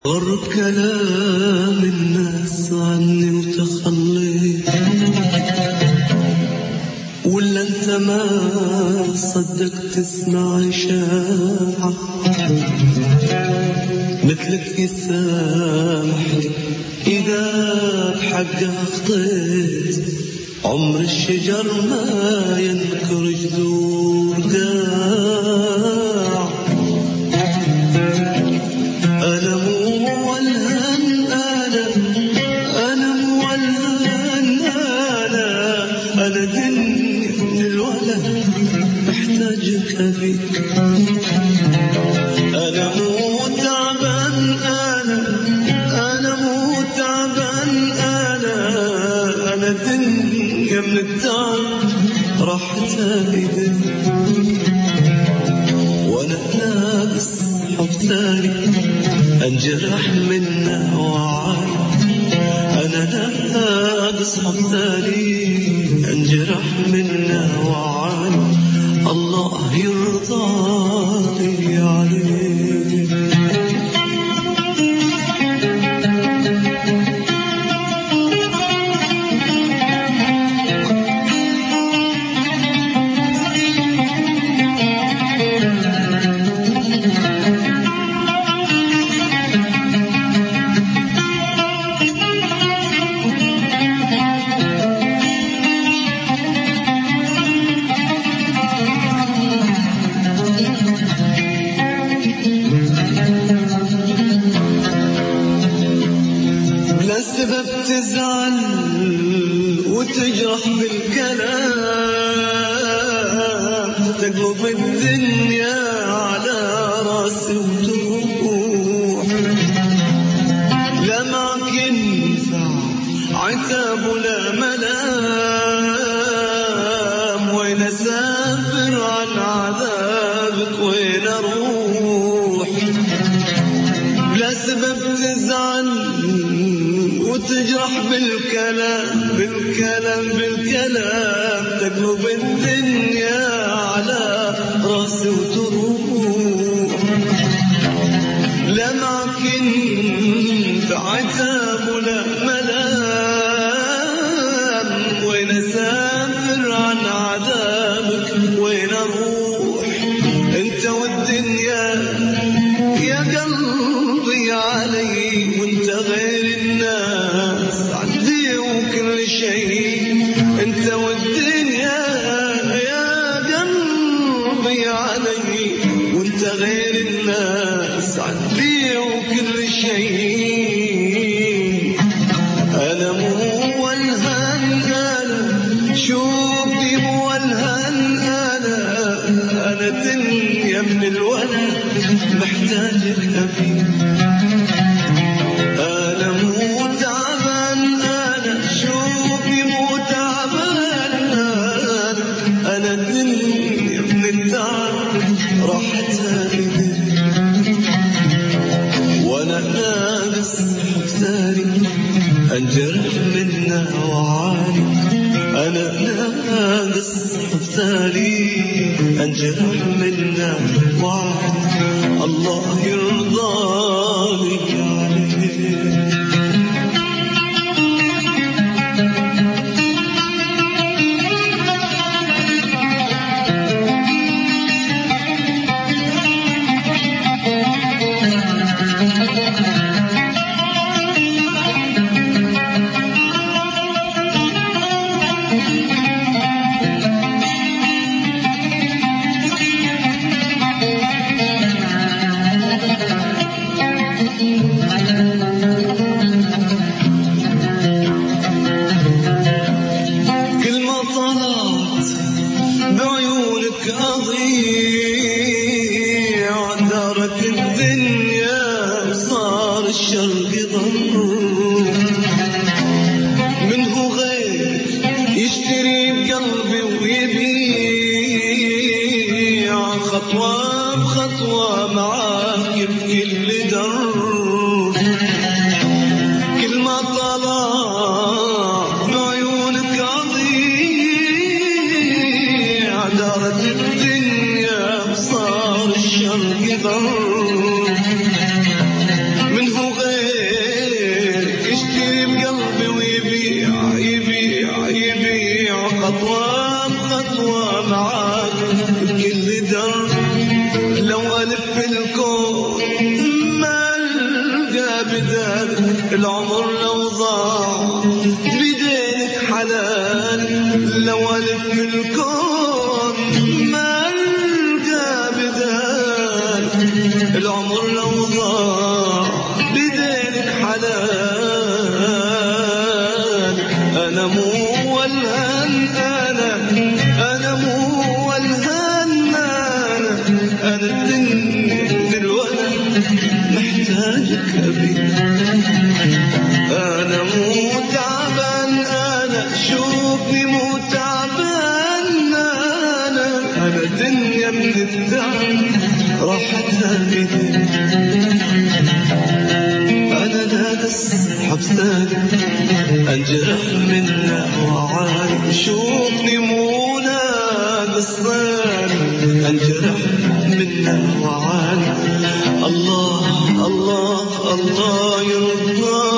غر كلام الناس عني وتخليت، ولا انت ما صدقت تسمع إشاعة مثلك يسامحني إذا بحقه خطيت. عمر الشجر ما ينكر جذور داع. أنا مولهن أنا مولهن أنا دنيا من الولد محتاجك أبيك. أنا مو تعبان أنا مو تعبان أنا دنيا من التعب راح تايدن. وأنا لابس حب ثاني انجرح منه وعاني. أنا لابس حب ثاني انجرح منه وعاني. الله يرضى لي عليك. سبب تزعل وتجرح بالكلام، تقلب الدنيا على راسي وتروح. لا معك ينفع عتاب ولا ملام، وين اسافر عن عذابك وين اروح. بلا سبب تزعل وتجرح بالكلام تقلب الدنيا على راسي وتروح. لا معك ينفع عتاب ولا ملام، وين اسافر عن عذابك وين اروح. انت والدنيا يا قلبي علي، وانت غير الناس عندي وكل شيء. انت والدنيا يا قلبي علي، وانت غير الناس عندي وكل شيء. انا مولهن شوفي مولهن انا دنيا من الولد محتاجك أبيك. أنا مو تعبان شوفي مو تعبان أنا دنيا من التعب راح تايدن. وأنا لابس حب ثاني انجرح منه وعاني. أنا لابس حب ثاني انجرح منه وعاني. الله يرضى لي عليك. أضيع دارت الدنيا وصار الشرق ضر. منه غير يشتري بقلبي ويبيع، خطوة بخطوة معاك بكل در. كل ما طلع بعيونك أضيع دارت الدنيا وصار الشرق ضر. منه بدالك العمر لو ضاع بدينك حلال لو ألف الكون ما ألقى بدالك العمر لو ضاع بدينك حلال أنا مو والهن أنا مو والهن أنا الدنيا الولد محتاجك أبي أنا مو تعبان أنا شوفني مو تعبان أنا الدنيا من التعب راحتها بيدي أنا دارس حبساني أنجرح منها وعاني شوفني مو ناقص ثاني أنجرح منها وعاني الله الله الله يرضى